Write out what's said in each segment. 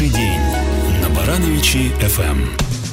Хороший день на Барановичи ФМ.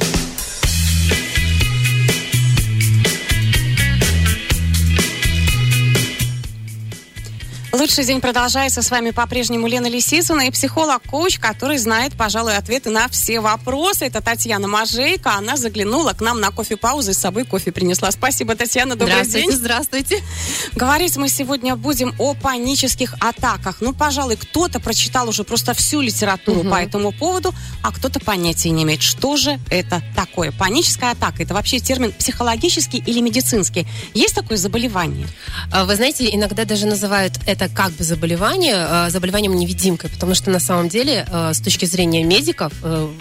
Лучший день продолжается. С вами по-прежнему Лена Лисицына и психолог-коуч, который знает, пожалуй, ответы на все вопросы. Это Татьяна Можейко. Она заглянула к нам на кофе-паузу и с собой кофе принесла. Спасибо, Татьяна. Добрый день. Здравствуйте. Говорить мы сегодня будем о панических атаках. Ну, пожалуй, кто-то прочитал уже просто всю литературу по этому поводу, а кто-то понятия не имеет, что же это такое. Паническая атака – это вообще термин психологический или медицинский? Есть такое заболевание? Вы знаете, иногда даже называют это как бы заболеванием-невидимкой, потому что на самом деле, с точки зрения медиков,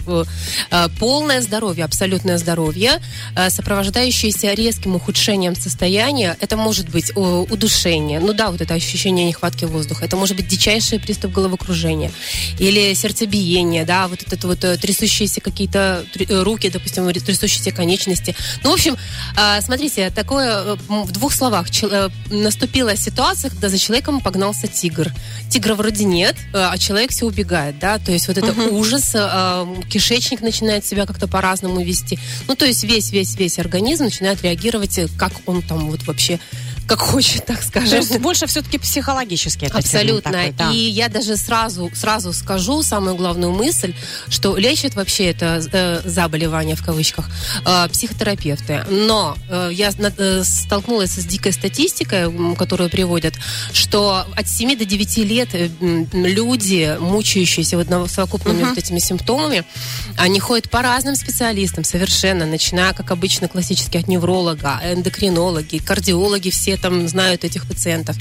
полное здоровье, абсолютное здоровье, сопровождающееся резким ухудшением состояния, это может быть удушение, ну да, вот это ощущение нехватки воздуха, это может быть дичайший приступ головокружения, или сердцебиение, да, вот это вот трясущиеся какие-то руки, допустим, трясущиеся конечности. Ну, в общем, смотрите, такое в двух словах. Наступила ситуация, когда за человеком погнался тигр. Тигра вроде нет, а человек все убегает, да, то есть вот это ужас, кишечник начинает себя как-то по-разному вести. Ну, то есть весь организм начинает реагировать, как он там вот вообще, как хочет, так скажем. То есть больше все-таки психологически это абсолютно. Такой, да. И я даже сразу скажу самую главную мысль, что лечат вообще это заболевание в кавычках психотерапевты. Но я столкнулась с дикой статистикой, которую приводят, что от 7 до 9 лет люди, мучающиеся вот совокупными вот этими симптомами, они ходят по разным специалистам совершенно, начиная, как обычно, классически от невролога, эндокринологи, кардиологи, все там знают этих пациентов.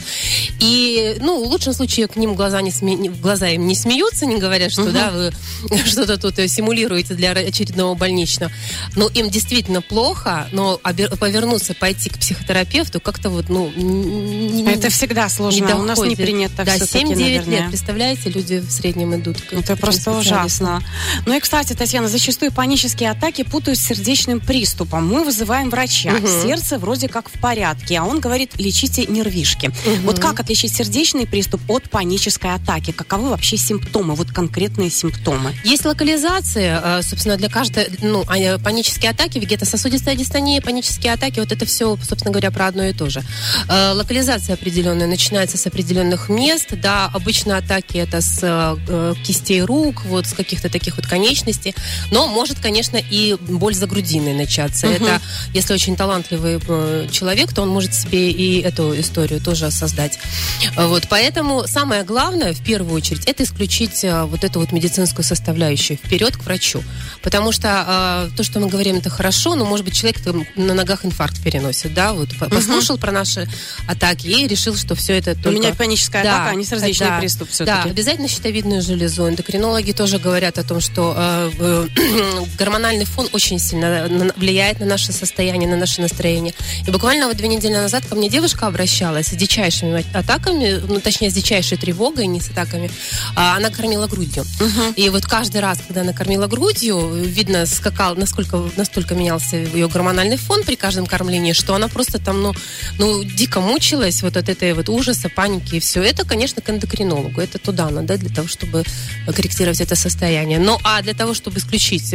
И, ну, в лучшем случае к ним в глаза им не смеются, не говорят, что да, вы что-то тут симулируете для очередного больничного. Но им действительно плохо, но повернуться, пойти к психотерапевту как-то вот, ну... Это всегда сложно. У нас не принято да, все-таки, 7-9 наверное. лет, представляете, люди в среднем идут. Это просто ужасно. Ну и, кстати, Татьяна, зачастую панические атаки путают с сердечным приступом. Мы вызываем врача. Сердце вроде как в порядке, а он говорит, лечите нервишки. Вот как отличить сердечный приступ от панической атаки? Каковы вообще симптомы, вот конкретные симптомы? Есть локализация, собственно, для каждой, ну, панические атаки, вегетососудистая дистония, панические атаки, вот это все, собственно говоря, про одно и то же. Локализация определенная начинается с определенных мест, да, обычно атаки это с кистей рук, вот с каких-то таких вот конечностей, но может, конечно, и боль за грудиной начаться. Это, если очень талантливый человек, то он может себе и эту историю тоже создать. Вот, поэтому самое главное, в первую очередь, это исключить вот эту вот медицинскую составляющую, вперед к врачу. Потому что то, что мы говорим, это хорошо, но, может быть, человек там на ногах инфаркт переносит, да, вот, послушал про наши атаки и решил, что все это только... У меня паническая атака, а не сердечный приступ все-таки. Да, обязательно щитовидную железу. Эндокринологи тоже говорят о том, что гормональный фон очень сильно влияет на наше состояние, на наше настроение. И буквально вот 2 недели назад ко мне девушка обращалась с дичайшими атаками, ну, точнее, с дичайшей тревогой, не с атаками. Она кормила грудью. И вот каждый раз, когда она кормила грудью, видно, настолько менялся ее гормональный фон при каждом кормлении, что она просто там, ну дико мучилась вот от этой вот ужаса, паники и все. Это, конечно, к эндокринологу. Это туда надо, для того, чтобы корректировать это состояние. Ну, а для того, чтобы исключить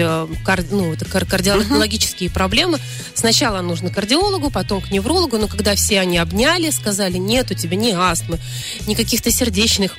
кардиологические проблемы, сначала нужно к кардиологу, потом к неврологу, но когда все они обняли, сказали, нет, у тебя ни астмы, ни каких-то сердечных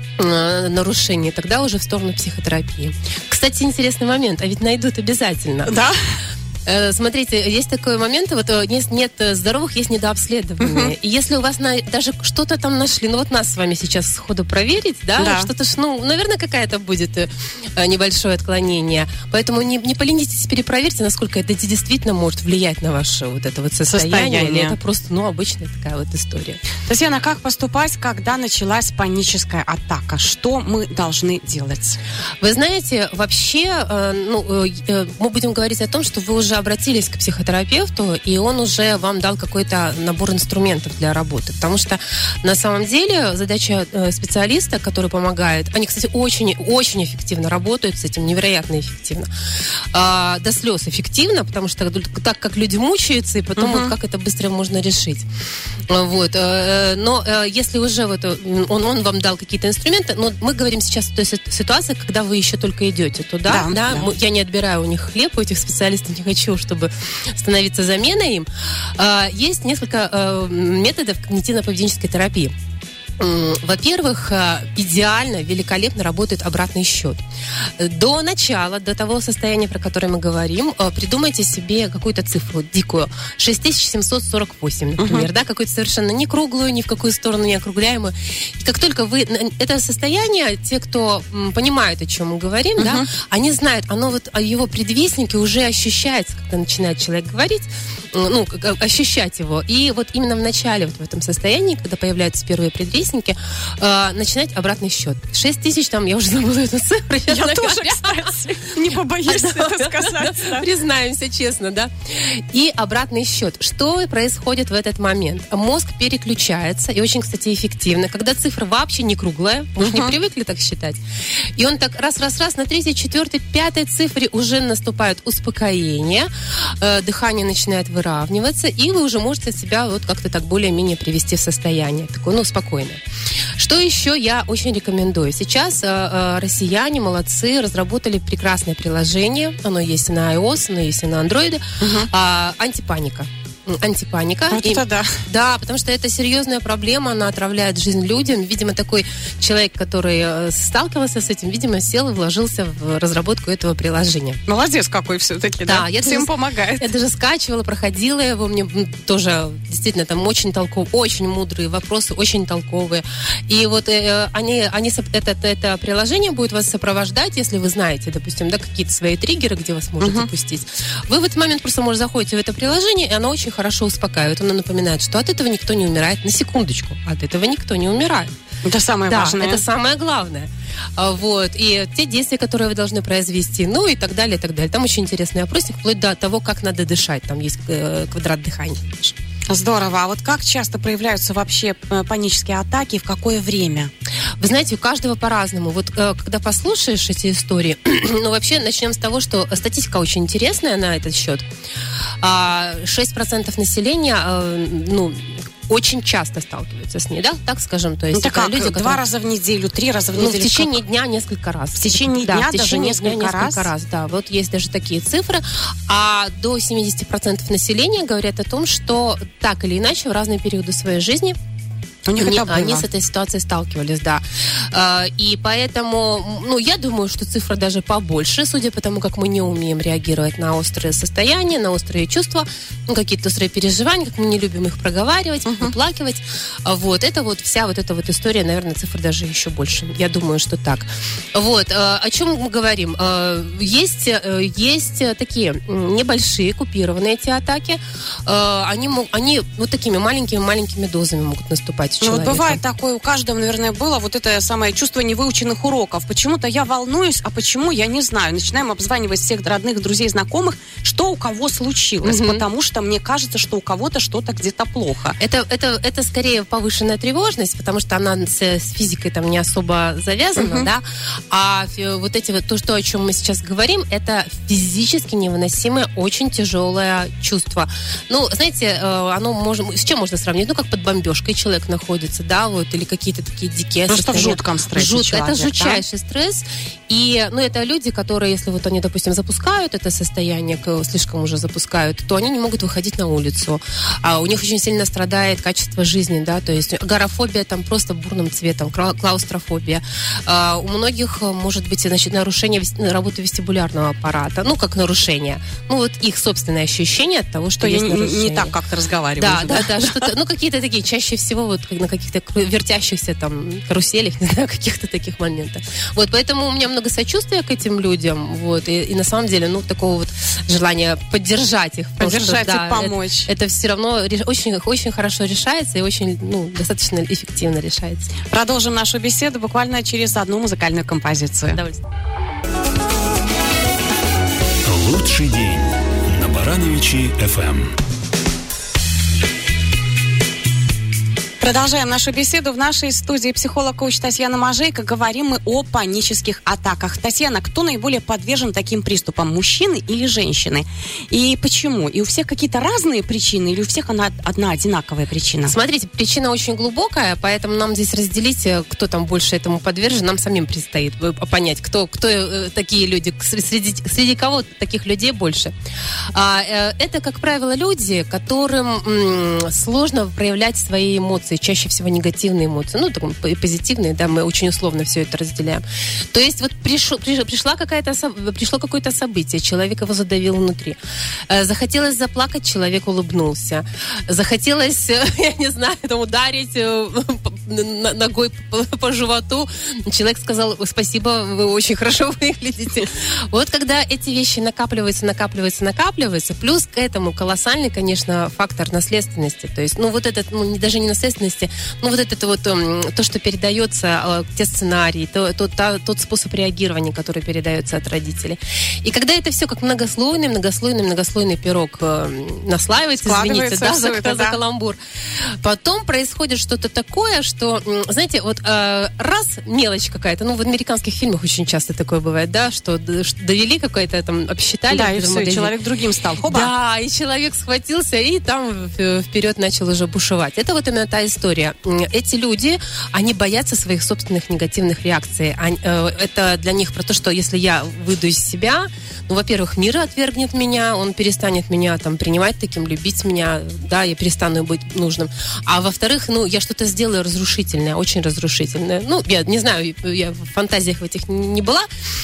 нарушений, тогда уже в сторону психотерапии. Кстати, интересный момент, а ведь найдут обязательно. Да? Смотрите, есть такой момент, вот нет здоровых, есть недообследования. И если у вас даже что-то там нашли, ну вот нас с вами сейчас сходу проверить, да. Что-то, наверное, какая-то будет небольшое отклонение. Поэтому не поленитесь, перепроверьте, насколько это действительно может влиять на ваше вот это вот состояние. Или это просто, обычная такая вот история. Татьяна, как поступать, когда началась паническая атака? Что мы должны делать? Вы знаете, вообще, мы будем говорить о том, что вы уже обратились к психотерапевту, и он уже вам дал какой-то набор инструментов для работы. Потому что на самом деле задача специалиста, который помогает, они, кстати, очень эффективно работают с этим, невероятно эффективно. До слез эффективно, потому что так как люди мучаются, и потом вот как это быстро можно решить. Вот. Но если уже вот он вам дал какие-то инструменты, но мы говорим сейчас о той ситуации, когда вы еще только идете туда. Да. Я не отбираю у них хлеб, у этих специалистов, не хочу, чтобы становиться заменой им. Есть несколько методов когнитивно-поведенческой терапии. Во-первых, идеально, великолепно работает обратный счет. До начала, до того состояния, про которое мы говорим, придумайте себе какую-то цифру дикую. 6748, например, да, какую-то совершенно не круглую, ни в какую сторону не округляемую. И как только вы... Это состояние, те, кто понимают, о чем мы говорим, да, они знают, оно вот, его предвестники уже ощущается, когда начинает человек говорить, ощущать его. И вот именно в начале, вот в этом состоянии, когда появляются первые предвестники, начинать обратный счет. 6 тысяч, там, я уже забыла эту цифру. Я тоже, кстати, не побоюсь это сказать. Признаемся честно, да. И обратный счет. Что происходит в этот момент? Мозг переключается, и очень, кстати, эффективно, когда цифра вообще не круглая, мы же не привыкли так считать. И он так раз, на 3-й, 4-й, 5-й цифре уже наступает успокоение, дыхание начинает выравниваться, и вы уже можете себя вот как-то так более-менее привести в состояние. Такое, спокойное. Что еще я очень рекомендую? Сейчас россияне молодцы, разработали прекрасное приложение. Оно есть и на iOS, оно есть и на Android. Антипаника. Вот это да. Да, потому что это серьезная проблема, она отравляет жизнь людям. Видимо, такой человек, который сталкивался с этим, видимо, сел и вложился в разработку этого приложения. Молодец какой все-таки, да? Всем помогает. Я даже скачивала, проходила его, мне тоже действительно там очень толковые, очень мудрые вопросы, очень толковые. И вот это приложение будет вас сопровождать, если вы знаете, допустим, да, какие-то свои триггеры, где вас может запустить. Вы в этот момент просто, может, заходите в это приложение, и оно очень хорошо успокаивает. Оно напоминает, что от этого никто не умирает. На секундочку. От этого никто не умирает. Это самое важное. Это самое главное. Вот. И те действия, которые вы должны произвести, и так далее, и так далее. Там очень интересный опросник, вплоть до того, как надо дышать. Там есть квадрат дыхания. Здорово. А вот как часто проявляются вообще панические атаки, в какое время? Вы знаете, у каждого по-разному. Вот когда послушаешь эти истории, вообще начнем с того, что статистика очень интересная на этот счет. 6% населения, очень часто сталкиваются с ней, да, так скажем, то есть это как, люди, 2 раза в неделю, 3 раза в неделю? В течение дня несколько раз. В течение дня даже несколько раз? Да, вот есть даже такие цифры. А до 70% населения говорят о том, что так или иначе в разные периоды своей жизни они с этой ситуацией сталкивались, да. И поэтому, я думаю, что цифра даже побольше, судя по тому, как мы не умеем реагировать на острые состояния, на острые чувства, какие-то острые переживания, как мы не любим их проговаривать, выплакивать. Вот, это вот вся вот эта вот история, наверное, цифр даже еще больше. Я думаю, что так. Вот, о чем мы говорим? Есть такие небольшие, купированные эти атаки. Они вот такими маленькими дозами могут наступать. Вот бывает такое, у каждого, наверное, было вот это самое чувство невыученных уроков. Почему-то я волнуюсь, а почему, я не знаю. Начинаем обзванивать всех родных, друзей, знакомых, что у кого случилось. Потому что мне кажется, что у кого-то что-то где-то плохо. Это скорее повышенная тревожность, потому что она с физикой там не особо завязана, да. А вот эти вот, то, о чем мы сейчас говорим, это физически невыносимое, очень тяжелое чувство. Знаете, оно с чем можно сравнить? Как под бомбежкой человек находится, да, вот, или какие-то такие дикие состояния. Что в жутком стрессе человек, это жутчайший стресс. И, это люди, которые, если вот они, допустим, запускают это состояние, слишком уже запускают, то они не могут выходить на улицу. А у них очень сильно страдает качество жизни, да, то есть агорафобия там просто бурным цветом, клаустрофобия. У многих может быть, нарушение работы вестибулярного аппарата, как нарушение. Вот их собственное ощущение от того, что есть нарушение. Не так как-то разговаривают. Да, что-то, какие-то такие, чаще всего вот на каких-то вертящихся там каруселях, не знаю, каких-то таких моментах. Вот, поэтому у меня много сочувствия к этим людям, вот, и на самом деле, такого вот желания поддержать их. Поддержать и помочь. Это все равно очень, очень хорошо решается и очень, достаточно эффективно решается. Продолжим нашу беседу буквально через одну музыкальную композицию. Удовольствие. Лучший день на Барановичи FM. Продолжаем нашу беседу. В нашей студии психолог-коуч Татьяна Можейко. Говорим мы о панических атаках. Татьяна, кто наиболее подвержен таким приступам, мужчины или женщины? И почему? И у всех какие-то разные причины или у всех одна одинаковая причина? Смотрите, причина очень глубокая, поэтому нам здесь разделить, кто там больше этому подвержен, нам самим предстоит понять, кто такие люди, среди кого таких людей больше. Это, как правило, люди, которым сложно проявлять свои эмоции, чаще всего негативные эмоции, позитивные, да, мы очень условно все это разделяем. То есть вот пришло какое-то событие, человек его задавил внутри. Захотелось заплакать, человек улыбнулся. Захотелось, я не знаю, ударить ногой по животу, человек сказал: спасибо, вы очень хорошо выглядите. Вот когда эти вещи накапливаются, плюс к этому колоссальный, конечно, фактор наследственности. То есть, даже не наследственности, то, что передается, те сценарии, тот способ реагирования, который передается от родителей. И когда это все как многослойный пирог наслаивается, извините, за каламбур, потом происходит что-то такое, что, знаете, мелочь какая-то, в американских фильмах очень часто такое бывает, да, что довели какое-то там, обсчитали. Да, и все, и человек другим стал. Хоба. Да, и человек схватился и там вперед начал уже бушевать. Это вот именно та история. Эти люди, они боятся своих собственных негативных реакций. Это для них про то, что если я выйду из себя, во-первых, мир отвергнет меня, он перестанет меня там принимать таким, любить меня, да, я перестану быть нужным. А во-вторых, я что-то сделаю разрушительное, очень разрушительное. Я не знаю, я в фантазиях в этих не была,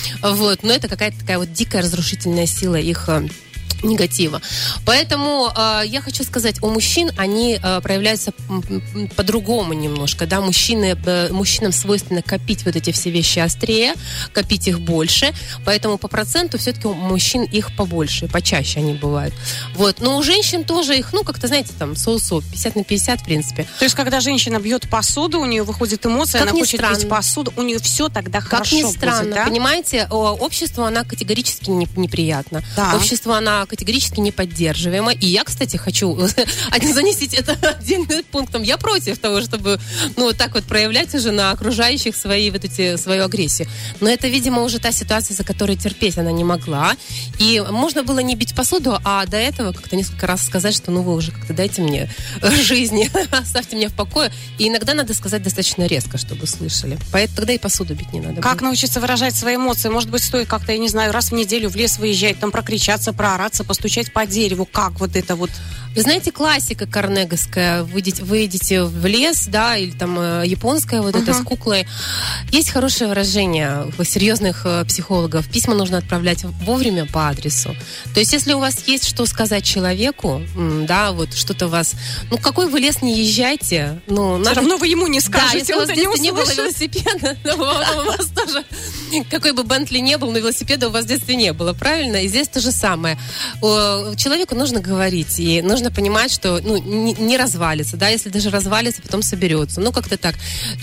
но это какая-то такая дикая разрушительная сила их негатива. Поэтому я хочу сказать, у мужчин они проявляются по-другому немножко, да, мужчинам свойственно копить вот эти все вещи острее, копить их больше, поэтому по проценту все-таки у мужчин их побольше, почаще они бывают. Но у женщин тоже их, как-то, знаете, там, 50 на 50, в принципе. То есть, когда женщина бьет посуду, у нее выходит эмоция, как она хочет бить посуду, у нее все тогда хорошо будет, как ни странно, да? Понимаете, обществу она категорически неприятна. Да. Обществу она категорически неподдерживаема. И я, кстати, хочу занести это отдельным пунктом. Я против того, чтобы так проявлять уже на окружающих свою агрессию. Но это, видимо, уже та ситуация, за которой терпеть она не могла. И можно было не бить посуду, а до этого как-то несколько раз сказать, что вы уже как-то дайте мне жизни, оставьте меня в покое. И иногда надо сказать достаточно резко, чтобы слышали. Поэтому тогда и посуду бить не надо. Как научиться выражать свои эмоции? Может быть, стоит как-то, я не знаю, раз в неделю в лес выезжать, там прокричаться, проораться, постучать по дереву, как это вот? Вы знаете, классика карнеговская, выйдете в лес, да, или там японская это с куклой. Есть хорошее выражение у серьезных психологов. Письма нужно отправлять вовремя по адресу. То есть, если у вас есть что сказать человеку, да, что-то у вас... какой вы лес не езжайте, все равно вы ему не скажете. Да, если у вас в детстве не было велосипеда, у вас тоже... Какой бы Бентли не был, но велосипеда у вас в детстве не было, правильно? И здесь то же самое. Человеку нужно говорить, и нужно понимать, что не развалится, да, если даже развалится, потом соберется. Как-то так.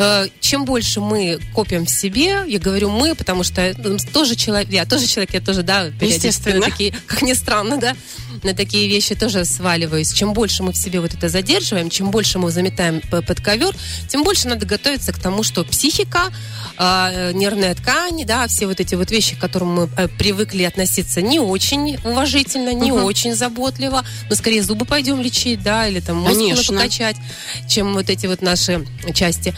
Чем больше мы копим в себе, я говорю мы, потому что я тоже человек, да, естественно, такие, как ни странно, да, на такие вещи тоже сваливаюсь. Чем больше мы в себе это задерживаем, чем больше мы заметаем под ковер, тем больше надо готовиться к тому, что психика, нервная ткань, да, все эти вещи, к которым мы привыкли относиться не очень уважительно, не очень заботливо, но скорее зубы пойдем лечить, да, или там мозг покачать, чем эти наши части.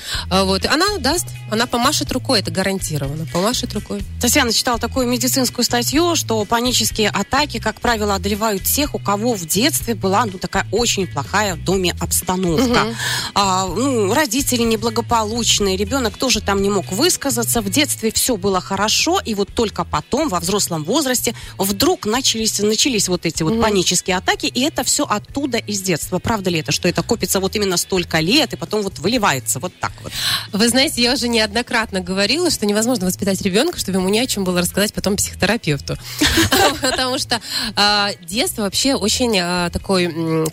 Она помашет рукой, это гарантированно, помашет рукой. Татьяна читала такую медицинскую статью, что панические атаки, как правило, одолевают тех, у кого в детстве была такая очень плохая в доме обстановка. Родители неблагополучные, ребенок тоже там не мог высказаться, в детстве все было хорошо, и только потом, во взрослом возрасте, вдруг начались эти панические атаки, и это все оттуда из детства. Правда ли это, что это копится именно столько лет, и потом выливается так вот? Вы знаете, я уже неоднократно говорила, что невозможно воспитать ребенка, чтобы ему не о чем было рассказать потом психотерапевту. Потому что детство это вообще очень такой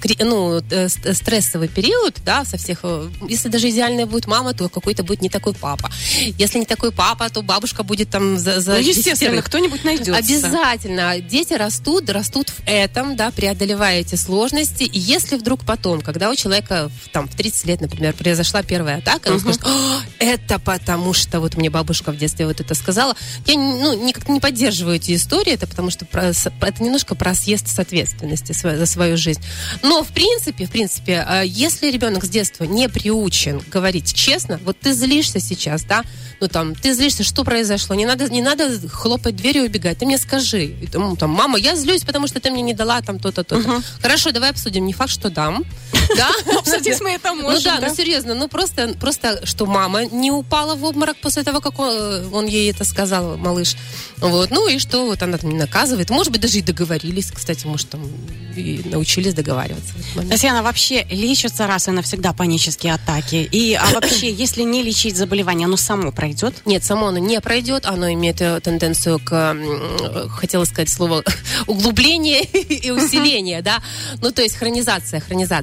стрессовый период, да, со всех. Если даже идеальная будет мама, то какой-то будет не такой папа. Если не такой папа, то бабушка будет там за естественно, кто-нибудь найдется. Обязательно. Дети растут в этом, да, преодолевая эти сложности. И если вдруг потом, когда у человека в 30 лет, например, произошла первая атака, он скажет: это потому что вот мне бабушка в детстве вот это сказала. Я никак не поддерживаю эти истории, это потому что это немножко про съезд с ответственности за свою жизнь. Но в принципе, если ребенок с детства не приучен говорить честно, вот ты злишься сейчас, да, ты злишься, что произошло, не надо хлопать дверью и убегать, ты мне скажи. Мама, я злюсь, потому что ты мне не дала там то-то, то-то. Хорошо, давай обсудим, не факт, что дам. Да? Обсудить мы это можем. Серьезно, просто, что мама не упала в обморок после того, как он ей это сказал, малыш. Вот, и что вот она там не наказывает. Может быть, даже и договорились, кстати, может, там и научились договариваться. Татьяна, вообще лечатся раз и навсегда панические атаки? А вообще, если не лечить заболевание, оно само пройдет? Нет, само оно не пройдет, оно имеет тенденцию к, хотела сказать слово, углубление и усиление, да, то есть хронизация.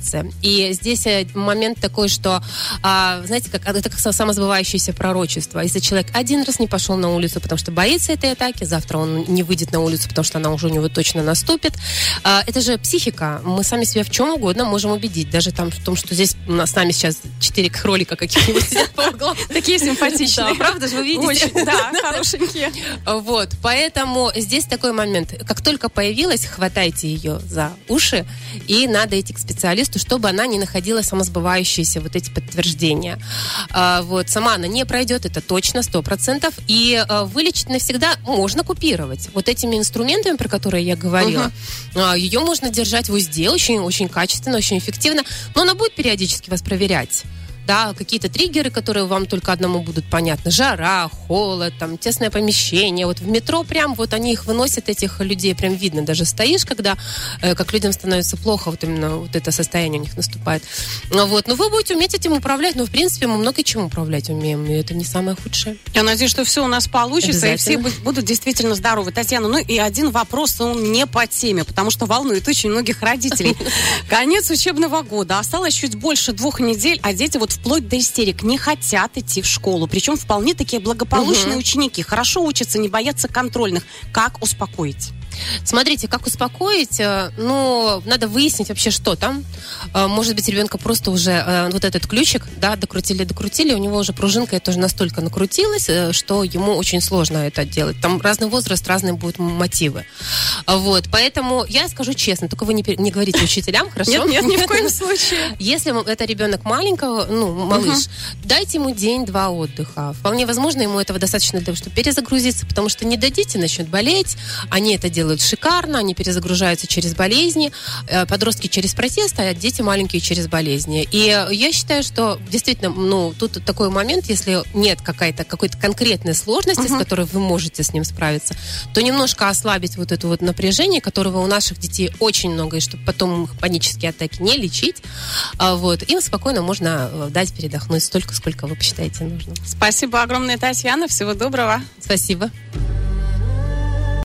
И здесь момент такой, что, знаете, это как самосбывающееся пророчество. Если человек один раз не пошел на улицу, потому что боится этой атаки, завтра он не выйдет на улицу, потому что она уже у него точно наступит. Это же психика. Мы сами себя в чем угодно можем убедить. Даже там в том, что здесь у нас с нами сейчас 4 кролика каких-нибудь сидят по углам. Такие симпатичные. Правда же, вы видите? Очень, да, хорошенькие. Вот, поэтому здесь такой момент. Как только появилась, хватайте ее за уши, и надо идти к специалисту, чтобы она не находила самосбывающиеся вот эти подтверждения. Вот, сама она не пройдет, это точно, 100%. И вылечить навсегда можно купировать. Вот этими инструментами, про которые я говорила, ее можно держать в узде очень, очень качественно, очень эффективно, но она будет периодически вас проверять. Да, какие-то триггеры, которые вам только одному будут понятны. Жара, холод, там, тесное помещение. Вот в метро прям вот они их выносят, этих людей прям видно. Даже стоишь, когда как людям становится плохо, вот именно вот это состояние у них наступает. Вот. Но вы будете уметь этим управлять. Но, в принципе, мы много чем управлять умеем. И это не самое худшее. Я надеюсь, что все у нас получится, и все будут действительно здоровы. Татьяна, и один вопрос, он не по теме, потому что волнует очень многих родителей. Конец учебного года. Осталось чуть больше 2 недель, а дети вот вплоть до истерик не хотят идти в школу. Причем вполне такие благополучные ученики. Хорошо учатся, не боятся контрольных. Как успокоить? Смотрите, как успокоить, надо выяснить вообще, что там. Может быть, ребенка просто уже вот этот ключик, да, докрутили, у него уже пружинка тоже настолько накрутилась, что ему очень сложно это делать. Там разный возраст, разные будут мотивы. Вот, поэтому я скажу честно, только вы не говорите учителям, хорошо? Нет, ни в коем случае. Если это ребенок маленького, малыш, дайте ему день-два отдыха. Вполне возможно, ему этого достаточно для того, чтобы перезагрузиться, потому что не дадите, начнет болеть, они это делают шикарно, они перезагружаются через болезни, подростки через протест, а дети маленькие через болезни. И я считаю, что действительно, тут такой момент, если нет какой-то конкретной сложности, с которой вы можете с ним справиться, то немножко ослабить вот это вот напряжение, которого у наших детей очень много, и чтобы потом их панические атаки не лечить, им спокойно можно дать передохнуть столько, сколько вы посчитаете нужным. Спасибо огромное, Татьяна. Всего доброго. Спасибо.